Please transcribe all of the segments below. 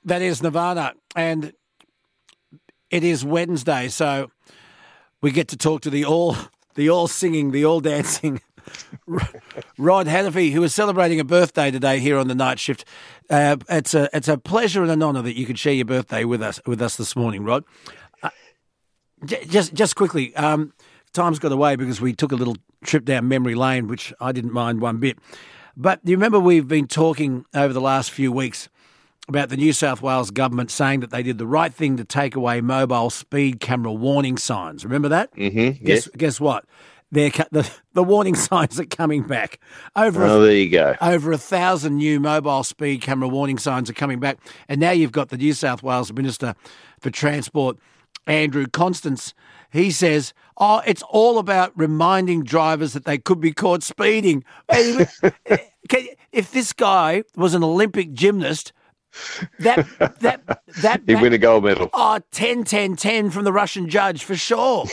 That is Nirvana, and it is Wednesday, so we get to talk to the all singing, the all dancing Rod Hannifey, who is celebrating a birthday today here on the night shift. It's a pleasure and an honour that you could share your birthday with us this morning, Rod. Just quickly, time's got away because we took a little trip down memory lane, which I didn't mind one bit. But do you remember we've been talking over the last few weeks about the New South Wales government saying that they did the right thing to take away mobile speed camera warning signs? Remember that? Mm-hmm. Guess what? The warning signs are coming back. There you go. Over 1,000 new mobile speed camera warning signs are coming back. And now you've got the New South Wales Minister for Transport, Andrew Constance. He says, it's all about reminding drivers that they could be caught speeding. If this guy was an Olympic gymnast, that he'd win a gold medal. 10, 10, 10 from the Russian judge for sure.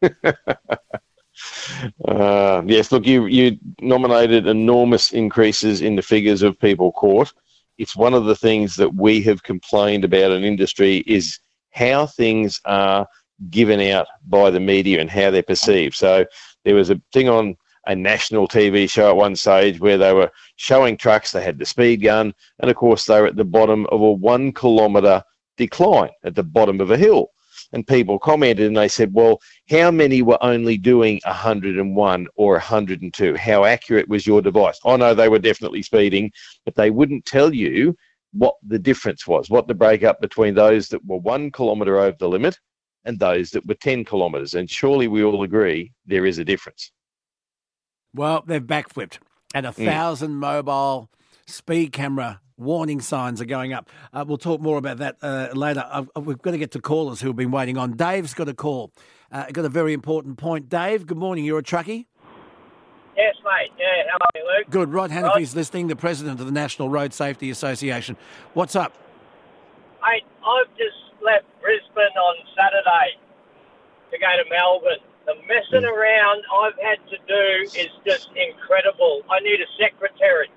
Yes, look, you nominated enormous increases in the figures of people caught. It's one of the things that we have complained about in industry is how things are given out by the media and how they're perceived. So there was a thing on a national TV show at one stage where they were showing trucks, they had the speed gun, and of course they were at the bottom of a 1 kilometre decline at the bottom of a hill. And people commented and they said, well, how many were only doing 101 or 102? How accurate was your device? Oh, no, they were definitely speeding, but they wouldn't tell you what the difference was, what the breakup between those that were 1 kilometre over the limit and those that were 10 kilometres. And surely we all agree there is a difference. Well, they've backflipped and 1,000 mobile speed camera warning signs are going up. We'll talk more about that later. We've got to get to callers who have been waiting on. Dave's got a call. Got a very important point. Dave, good morning. You're a truckie? Yes, mate. Yeah, how are you, Luke? Good. Rod Hannifey's listening, the president of the National Road Safety Association. What's up? Mate, I've just left Brisbane on Saturday to go to Melbourne. The messing around I've had to do is just incredible. I need a secretary.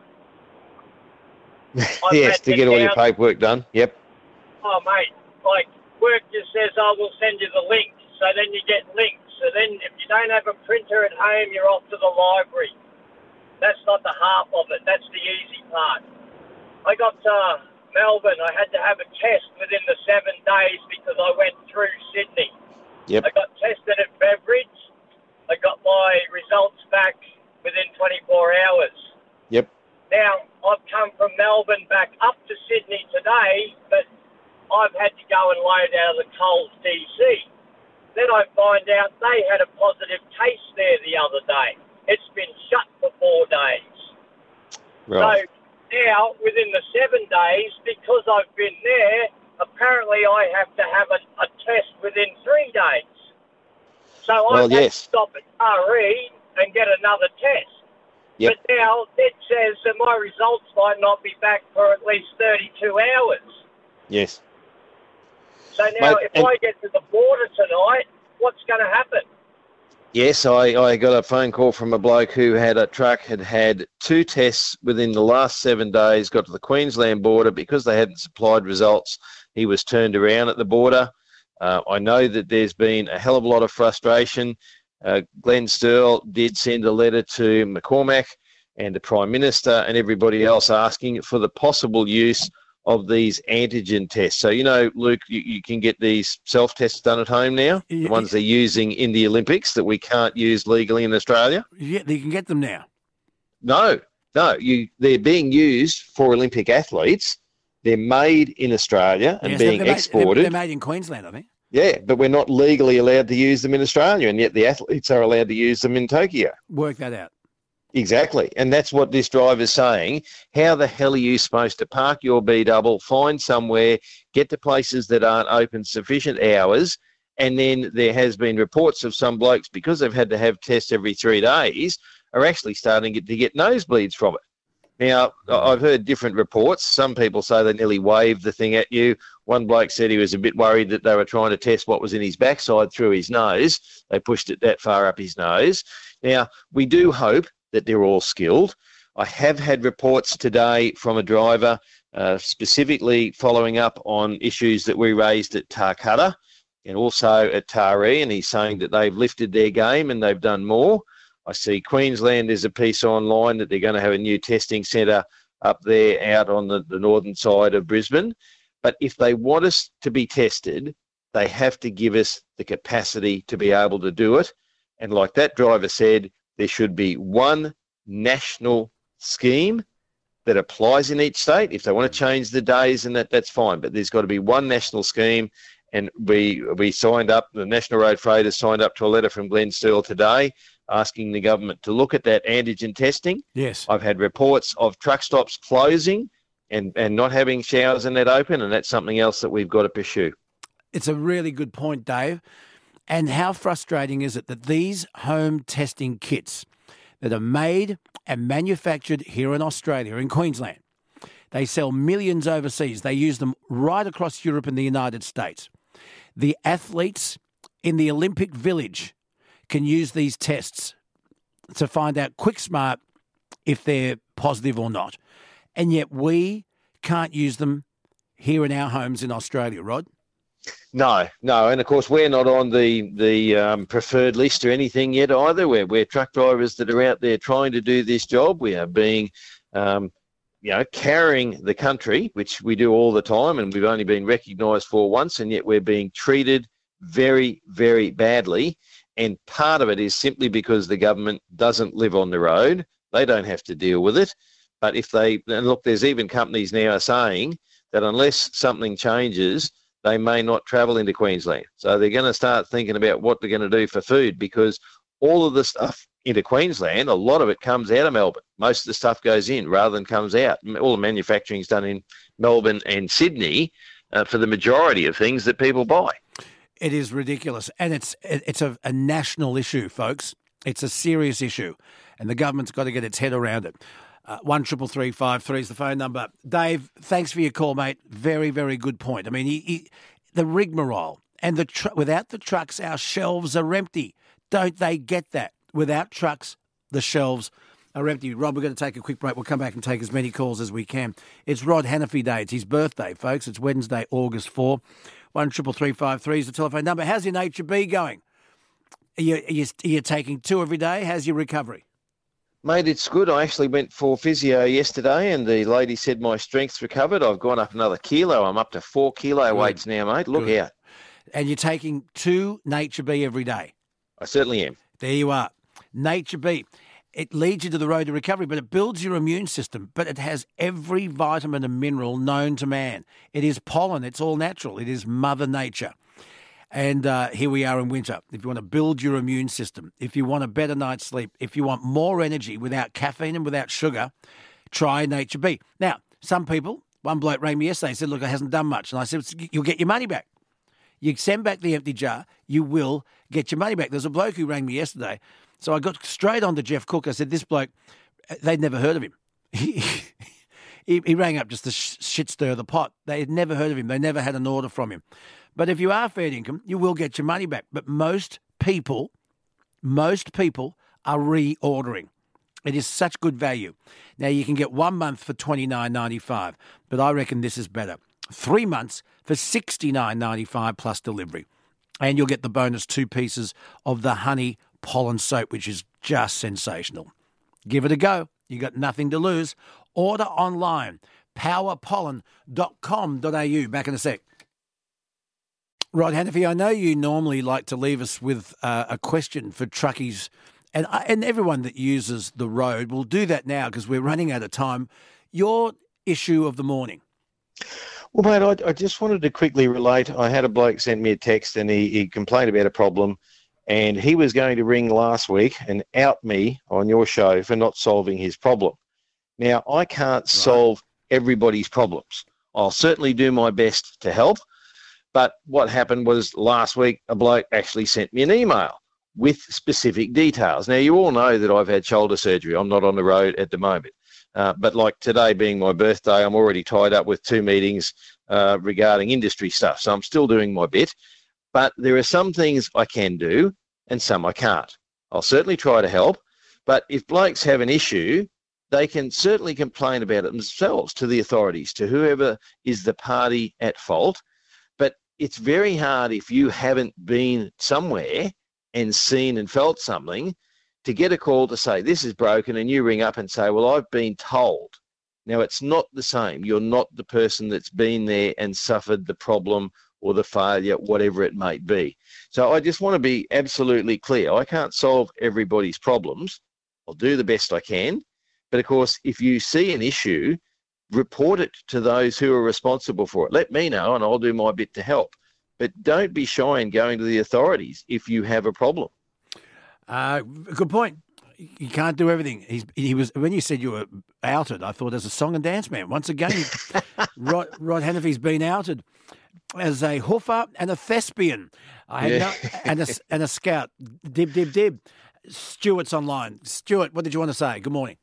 Yes, to get all your paperwork done. Yep. Oh, mate, like work just says, we'll send you the link. So then you get links. So then if you don't have a printer at home, you're off to the library. That's not the half of it. That's the easy part. I got to Melbourne. I had to have a test within the 7 days because I went through Sydney. Yep. I got tested at Beveridge. I got my results back within 24 hours. Yep. Now, I've come from Melbourne back up to Sydney today, but I've had to go and load out of the Coles DC. Then I find out they had a positive case there the other day. It's been shut for 4 days. Right. So now, within the 7 days, because I've been there, apparently I have to have a test within 3 days. So I have to stop at RE and get another test. Yep. But now it says that my results might not be back for at least 32 hours. Yes. So now if I get to the border tonight, what's going to happen? Yes, I got a phone call from a bloke who had a truck, had 2 tests within the last 7 days, got to the Queensland border. Because they hadn't supplied results, he was turned around at the border. I know that there's been a hell of a lot of frustration. Glenn Stirl did send a letter to McCormack and the Prime Minister and everybody else asking for the possible use of these antigen tests. So, you know, Luke, you can get these self-tests done at home now, the ones they're using in the Olympics that we can't use legally in Australia. Yeah, you can get them now. No, they're being used for Olympic athletes. They're made in Australia and being exported. They're made in Queensland, I think. Yeah, but we're not legally allowed to use them in Australia, and yet the athletes are allowed to use them in Tokyo. Work that out. Exactly, and that's what this driver's saying. How the hell are you supposed to park your B-double, find somewhere, get to places that aren't open sufficient hours, and then there has been reports of some blokes, because they've had to have tests every 3 days, are actually starting to get nosebleeds from it. Now, I've heard different reports. Some people say they nearly waved the thing at you. One bloke said he was a bit worried that they were trying to test what was in his backside through his nose. They pushed it that far up his nose. Now, we do hope that they're all skilled. I have had reports today from a driver specifically following up on issues that we raised at Tarcutta and also at Taree, and he's saying that they've lifted their game and they've done more. I see Queensland, there's a piece online that they're going to have a new testing centre up there out on the northern side of Brisbane. But if they want us to be tested, they have to give us the capacity to be able to do it. And like that driver said, there should be one national scheme that applies in each state. If they want to change the days, and that's fine. But there's got to be one national scheme. And we signed up, the National Road Freighters signed up to a letter from Glenn Steele today asking the government to look at that antigen testing. Yes. I've had reports of truck stops closing and not having showers in that open, and that's something else that we've got to pursue. It's a really good point, Dave. And how frustrating is it that these home testing kits that are made and manufactured here in Australia, in Queensland, they sell millions overseas. They use them right across Europe and the United States. The athletes in the Olympic Village can use these tests to find out quick smart if they're positive or not. And yet we can't use them here in our homes in Australia, Rod. No. And of course, we're not on the preferred list or anything yet either. We're truck drivers that are out there trying to do this job. We are being, carrying the country, which we do all the time, and we've only been recognised for once, and yet we're being treated very, very badly. And part of it is simply because the government doesn't live on the road. They don't have to deal with it. But and look, there's even companies now saying that unless something changes, they may not travel into Queensland. So they're going to start thinking about what they're going to do for food, because all of the stuff into Queensland, a lot of it comes out of Melbourne. Most of the stuff goes in rather than comes out. All the manufacturing is done in Melbourne and Sydney for the majority of things that people buy. It is ridiculous. And it's a national issue, folks. It's a serious issue. And the government's got to get its head around it. 133353 is the phone number. Dave, thanks for your call, mate. Very, very good point. I mean, the rigmarole and without the trucks, our shelves are empty. Don't they get that? Without trucks, the shelves are empty. Rob, we're going to take a quick break. We'll come back and take as many calls as we can. It's Rod Hannafy Day. It's his birthday, folks. It's Wednesday, August 4. 133353 is the telephone number. How's your Nature B going? Are you taking 2 every day? How's your recovery? Mate, it's good. I actually went for physio yesterday and the lady said my strength's recovered. I've gone up another kilo. I'm up to 4 kilo weights now, mate. Look out. And you're taking 2 Nature B every day? I certainly am. There you are. Nature B. It leads you to the road to recovery, but it builds your immune system. But it has every vitamin and mineral known to man. It is pollen. It's all natural. It is Mother Nature. And here we are in winter. If you want to build your immune system, if you want a better night's sleep, if you want more energy without caffeine and without sugar, try Nature B. Now, some people, one bloke rang me yesterday and said, look, it hasn't done much. And I said, you'll get your money back. You send back the empty jar, you will get your money back. There's a bloke who rang me yesterday. So I got straight on to Jeff Cook. I said, this bloke, they'd never heard of him. He rang up just to shit stir the pot. They had never heard of him. They never had an order from him. But if you are fair income, you will get your money back. But most people are reordering. It is such good value. Now, you can get 1 month for $29.95, but I reckon this is better. 3 months for $69.95 plus delivery. And you'll get the bonus 2 pieces of the honey pollen soap, which is just sensational. Give it a go. You got nothing to lose. Order online, powerpollen.com.au. Back in a sec. Rod Hannafy, I know you normally like to leave us with a question for truckies and everyone that uses the road. We'll do that now because we're running out of time. Your issue of the morning. Well, mate, I just wanted to quickly relate. I had a bloke send me a text and he complained about a problem and he was going to ring last week and out me on your show for not solving his problem. Now, I can't solve everybody's problems. I'll certainly do my best to help. But what happened was last week, a bloke actually sent me an email with specific details. Now, you all know that I've had shoulder surgery. I'm not on the road at the moment. But like today being my birthday, I'm already tied up with 2 meetings regarding industry stuff. So I'm still doing my bit. But there are some things I can do and some I can't. I'll certainly try to help. But if blokes have an issue, they can certainly complain about it themselves to the authorities, to whoever is the party at fault. But it's very hard if you haven't been somewhere and seen and felt something to get a call to say this is broken, and you ring up and say, well, I've been told. Now, it's not the same. You're not the person that's been there and suffered the problem or the failure, whatever it may be. So I just want to be absolutely clear. I can't solve everybody's problems. I'll do the best I can. But, of course, if you see an issue, report it to those who are responsible for it. Let me know and I'll do my bit to help. But don't be shy in going to the authorities if you have a problem. Good point. You can't do everything. He was when you said you were outed, I thought as a song and dance man. Once again, Rod Hannifey's been outed as a hoofer and a thespian. And a scout. Dib. Stuart's online. Stuart, what did you want to say? Good morning.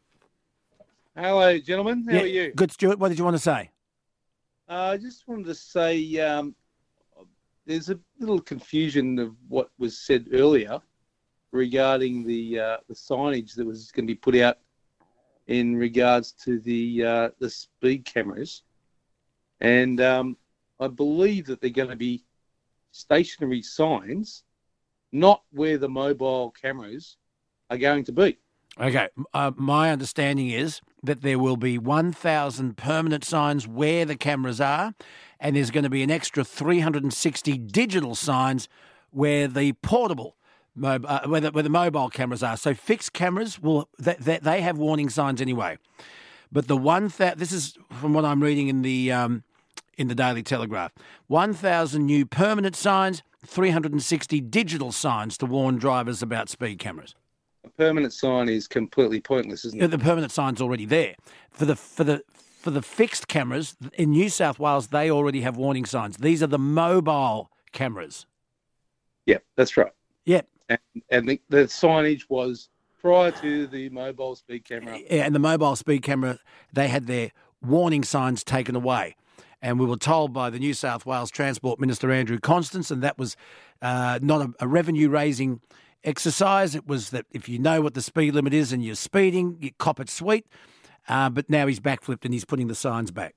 Hello, gentlemen. How are you? Good, Stuart. What did you want to say? I just wanted to say there's a little confusion of what was said earlier regarding the signage that was going to be put out in regards to the speed cameras. And I believe that they're going to be stationary signs, not where the mobile cameras are going to be. Okay. My understanding is that there will be 1,000 permanent signs where the cameras are, and there's going to be an extra 360 digital signs where the portable where the mobile cameras are. So fixed cameras they have warning signs anyway. But this is from what I'm reading in the Daily Telegraph. 1,000 new permanent signs, 360 digital signs to warn drivers about speed cameras. A permanent sign is completely pointless, isn't it? The permanent sign's already there. For the fixed cameras in New South Wales, they already have warning signs. These are the mobile cameras. Yeah, that's right. Yeah. And the signage was prior to the mobile speed camera. Yeah, and the mobile speed camera, they had their warning signs taken away. And we were told by the New South Wales Transport Minister, Andrew Constance, and that was not a revenue-raising exercise. It was that if you know what the speed limit is and you're speeding, you cop it sweet. But now he's backflipped and he's putting the signs back.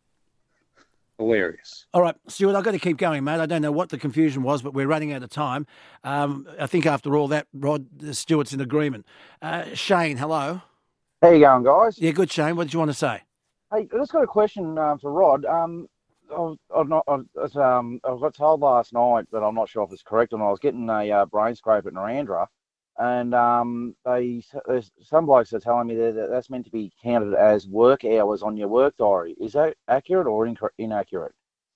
Hilarious. All right, Stuart, I've got to keep going, mate. I don't know what the confusion was, but we're running out of time. I think after all that, Rod, Stuart's in agreement. Shane, hello. How you going, guys? Yeah, good, Shane. What did you want to say? Hey, I just got a question for Rod. I got told last night, but I'm not sure if it's correct or not. I was getting a brain scrape at Narandra, and some blokes are telling me that that's meant to be counted as work hours on your work diary. Is that accurate or inaccurate?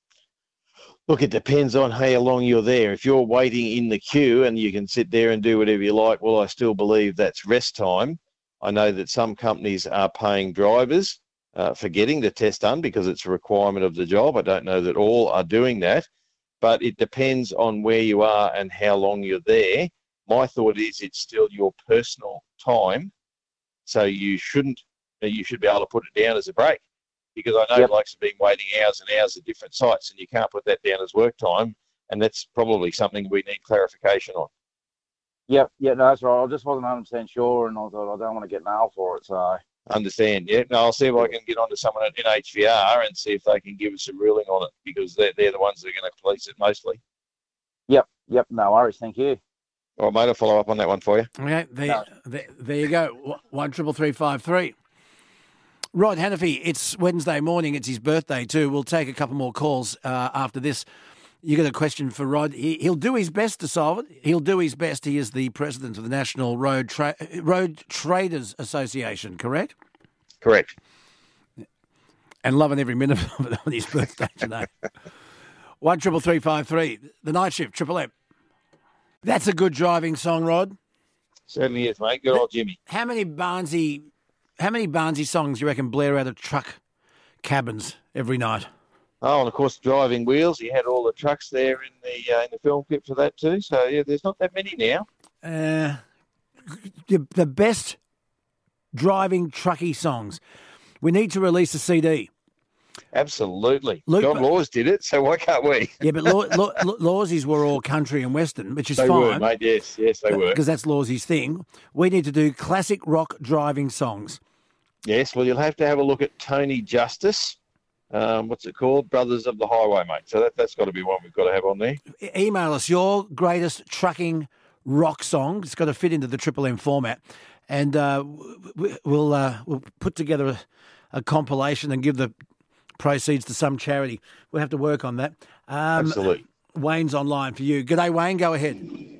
Look, it depends on how long you're there. If you're waiting in the queue and you can sit there and do whatever you like, well, I still believe that's rest time. I know that some companies are paying drivers for getting the test done because it's a requirement of the job. I don't know that all are doing that, but it depends on where you are and how long you're there. My thought is it's still your personal time, so you should be able to put it down as a break, because I know blokes have been waiting hours and hours at different sites, and you can't put that down as work time, and that's probably something we need clarification on. Yeah, no, that's right. I just wasn't 100% sure, and I thought I don't want to get nailed for it, so... Understand, yeah. No, I'll see if I can get on to someone at NHVR and see if they can give us a ruling on it, because they're the ones that are going to police it mostly. Yep, no worries, thank you. All right, mate, I'll follow up on that one for you. Okay, there you go. 13353. Rod Hannifey, it's Wednesday morning. It's his birthday too. We'll take a couple more calls after this. You got a question for Rod? He'll do his best to solve it. He'll do his best. He is the president of the National Road Traders Association, correct? Correct. And loving every minute of it on his birthday today. 13353. The night shift, Triple M. That's a good driving song, Rod. Certainly is, mate. Good old Jimmy. How many Barnesy songs do you reckon blare out of truck cabins every night? Oh, and of course, Driving Wheels. He had all the trucks there in the film clip for that too. So yeah, there's not that many now. The best driving trucky songs. We need to release a CD. Absolutely. John Laws did it, so why can't we? Yeah, but Lawsy's were all country and western, which is they fine. They were, mate. Yes, they were. Because that's Lawsy's thing. We need to do classic rock driving songs. Yes, well, you'll have to have a look at Tony Justice. What's it called? Brothers of the Highway, mate. So that's got to be one we've got to have on there. Email us your greatest trucking rock song. It's got to fit into the Triple M format. And we'll put together a compilation and give the proceeds to some charity. We'll have to work on that. Absolutely. Wayne's online for you. G'day, Wayne. Go ahead.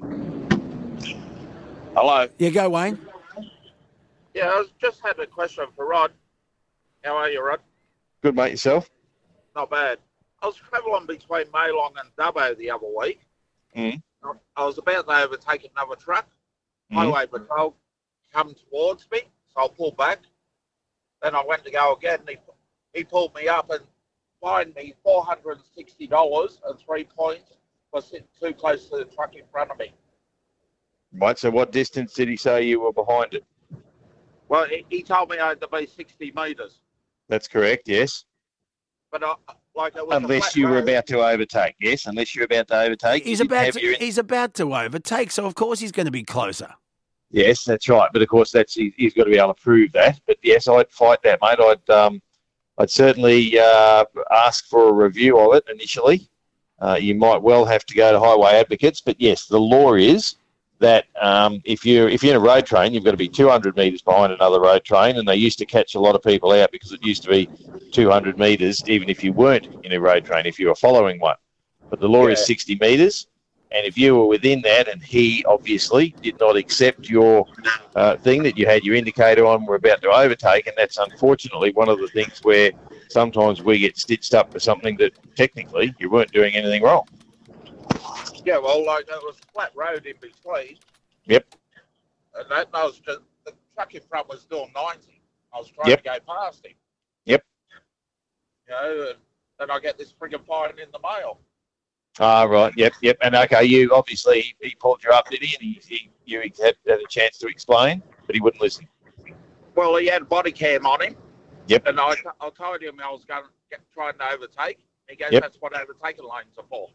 Hello. Yeah, go, Wayne. Yeah, I just had a question for Rod. How are you, Rod? Good, mate. Yourself? Not bad. I was travelling between Maylong and Dubbo the other week. Mm. I was about to overtake another truck. Highway patrol come towards me, so I pulled back. Then I went to go again, and he pulled me up and fined me $460 and 3 points for sitting too close to the truck in front of me. Right, so what distance did he say you were behind it? Well, he told me I had to be 60 metres. That's correct, yes. But it was unless you were about to overtake, yes. Unless you're about to overtake. He's about to overtake, so of course he's going to be closer. Yes, that's right. But of course, he's got to be able to prove that. But yes, I'd fight that, mate. I'd certainly ask for a review of it initially. You might well have to go to highway advocates, but yes, the law is that if you're in a road train, you've got to be 200 metres behind another road train, and they used to catch a lot of people out because it used to be 200 metres, even if you weren't in a road train, if you were following one. But the law is 60 metres, and if you were within that, and he obviously did not accept your thing that you had your indicator on, were about to overtake, and that's unfortunately one of the things where sometimes we get stitched up for something that technically you weren't doing anything wrong. Yeah, well, like there was a flat road in between. Yep. And that was just, the truck in front was doing 90. I was trying to go past him. Yep. You know, and then I get this friggin' fine in the mail. Ah, right. Yep. And okay, you obviously he pulled you up, did he? And you had a chance to explain, but he wouldn't listen. Well, he had body cam on him. Yep. And I told him I was going to trying to overtake. He goes, that's what overtaking lanes are for.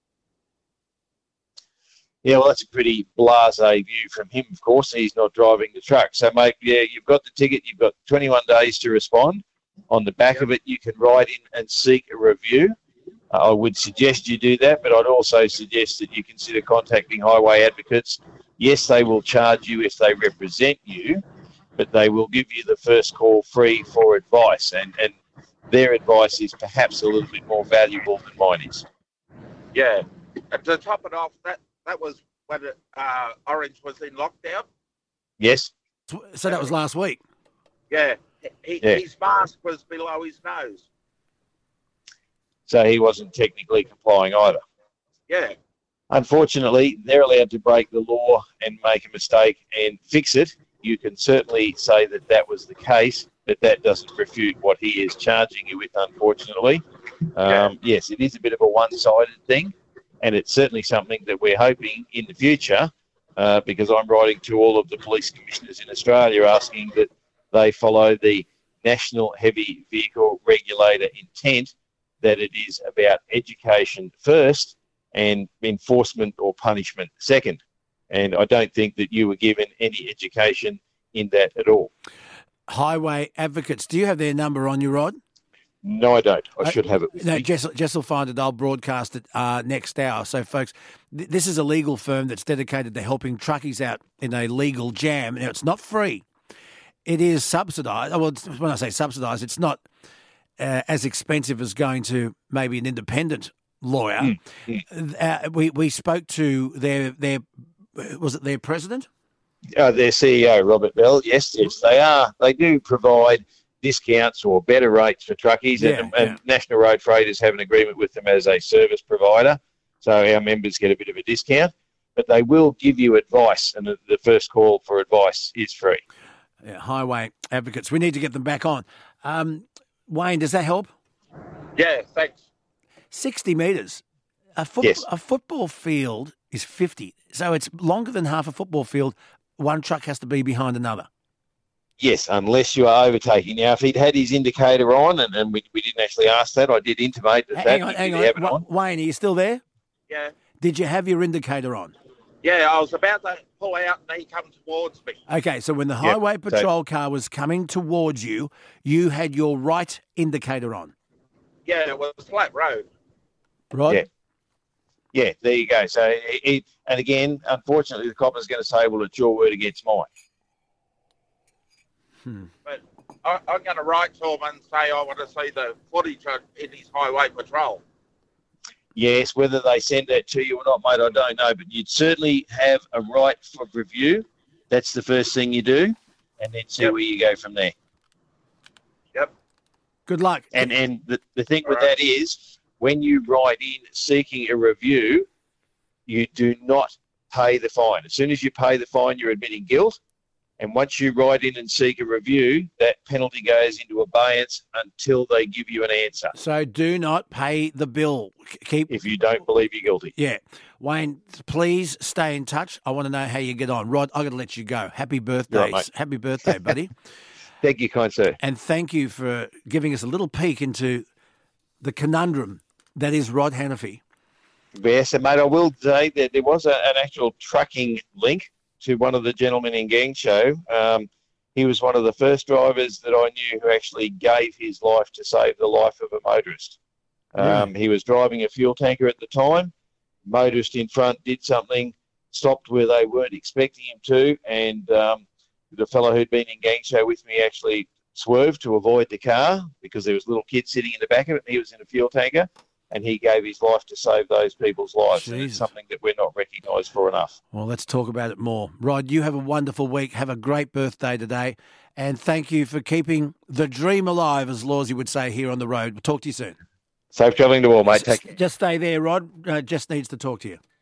Yeah, well, that's a pretty blasé view from him, of course. He's not driving the truck. So, mate, yeah, you've got the ticket. You've got 21 days to respond. On the back of it, you can write in and seek a review. I would suggest you do that, but I'd also suggest that you consider contacting highway advocates. Yes, they will charge you if they represent you, but they will give you the first call free for advice, and their advice is perhaps a little bit more valuable than mine is. Yeah. And to top it off, that was when Orange was in lockdown. Yes. So that was last week? Yeah. His mask was below his nose. So he wasn't technically complying either. Yeah. Unfortunately, they're allowed to break the law and make a mistake and fix it. You can certainly say that was the case, but that doesn't refute what he is charging you with, unfortunately. Yes, it is a bit of a one-sided thing, and it's certainly something that we're hoping in the future, because I'm writing to all of the police commissioners in Australia asking that they follow the National Heavy Vehicle Regulator intent, that it is about education first and enforcement or punishment second. And I don't think that you were given any education in that at all. Highway advocates, do you have their number on you, Rod? No, I don't. I should have it with me. Jess will find it. I'll broadcast it next hour. So, folks, this is a legal firm that's dedicated to helping truckies out in a legal jam. Now, it's not free. It is subsidised. Well, when I say subsidised, it's not as expensive as going to maybe an independent lawyer. We spoke to their was it their president? Their CEO, Robert Bell. Yes, they are. They do provide discounts or better rates for truckies, and National Road Freighters have an agreement with them as a service provider, so our members get a bit of a discount. But they will give you advice, and the first call for advice is free. Yeah, highway advocates. We need to get them back on. Wayne, does that help? Yeah, thanks. 60 metres. A football field is 50, so it's longer than half a football field. One truck has to be behind another. Yes, unless you are overtaking. Now, if he'd had his indicator on, and we didn't actually ask that, I did intimate that. Hang on. Wayne, are you still there? Yeah. Did you have your indicator on? Yeah, I was about to pull out and he come towards me. Okay, so when the highway patrol car was coming towards you, you had your right indicator on. Yeah, it was a flat road. Rod? Yeah. Yeah, there you go. So, and again, unfortunately, the copper's going to say, well, it's your word against mine. But I'm going to write to him and say I want to see the footage in his highway patrol. Yes, whether they send that to you or not, mate, I don't know. But you'd certainly have a right for review. That's the first thing you do, and then see where you go from there. Yep. Good luck. And the thing with that is, when you write in seeking a review, you do not pay the fine. As soon as you pay the fine, you're admitting guilt. And once you write in and seek a review, that penalty goes into abeyance until they give you an answer. So do not pay the bill. If you don't believe you're guilty. Yeah. Wayne, please stay in touch. I want to know how you get on. Rod, I've got to let you go. Happy birthday. Right, mate. Happy birthday, buddy. Thank you, kind sir. And thank you for giving us a little peek into the conundrum that is Rod Hannafy. Yes, and mate, I will say that there was an actual trucking link to one of the gentlemen in Gang Show. He was one of the first drivers that I knew who actually gave his life to save the life of a motorist. He was driving a fuel tanker at the time. Motorist in front did something, stopped where they weren't expecting him to, and the fellow who'd been in Gang Show with me actually swerved to avoid the car because there was a little kid sitting in the back of it and he was in a fuel tanker. And he gave his life to save those people's lives. And it's something that we're not recognised for enough. Well, let's talk about it more. Rod, you have a wonderful week. Have a great birthday today. And thank you for keeping the dream alive, as Lawsy would say here on the road. We'll talk to you soon. Safe travelling to all, mate. Take care. Just stay there, Rod. Jess needs to talk to you.